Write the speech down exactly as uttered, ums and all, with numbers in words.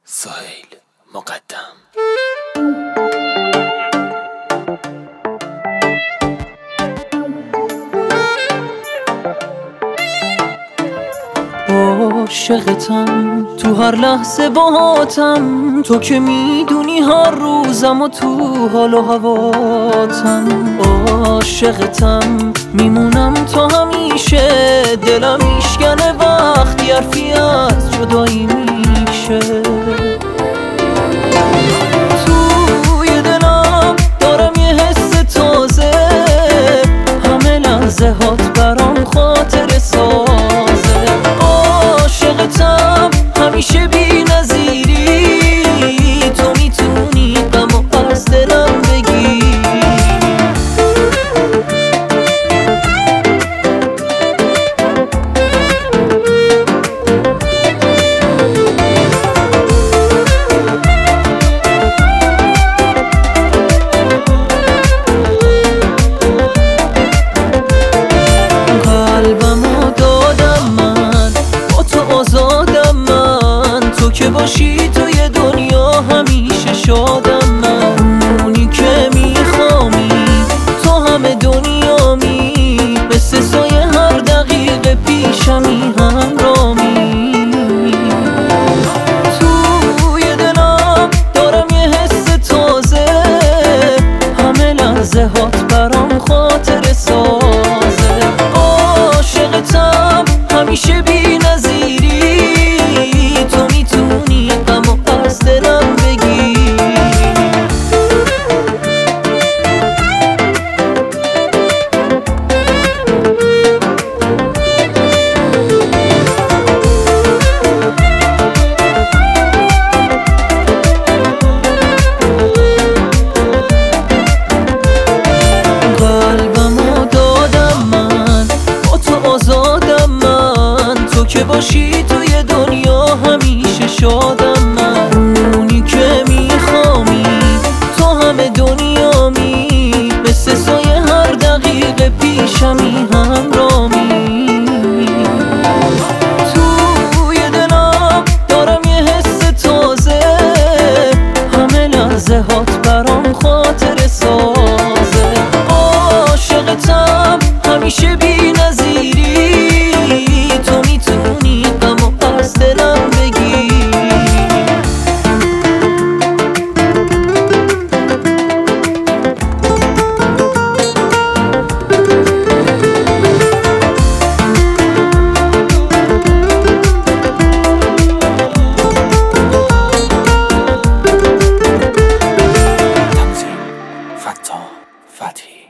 سهیل مقدم. عاشقتم تو هر لحظه باهاتم، تو که میدونی هر روزم و تو حال و هواتم. عاشقتم میمونم تا همیشه، دلم میشکنه وقتی حرفی از جدایی میشه. توی دلم دارم یه حس تازه، همه لحظه هات برام خاطر سازه. عاشقتم همیشه بی نظیری، تو میتونی غمو از دلم بگی. قلبمو دادم من، با تو آزادم من، تو که باشی توی دنیا همیشه شادم من. اونی که میخوامی تو همه دنیامی، مثل سایه هر دقیقه پیشمی همرامی. توی دلم دارم یه حس تازه، همه لحظه هات برام خاطر سازه. عاشقتم همیشه بی نظیری، تو میتونی غمو از دلم بگی. قلبمو دادم من، با تو آزادم من، تو که باشی توی دنیا همیشه شادم من. اونی که میخوامی تو همه دنیامی، مثل سایه هر دقیقه پیشمی همرامی. توی دلم دارم یه حس تازه، همه لحظه هات برام خاطر سازه. عاشقتم همیشه بی نظیری، تو میتونی غمو از دلم بگی. تنظیم فتاح فتحی.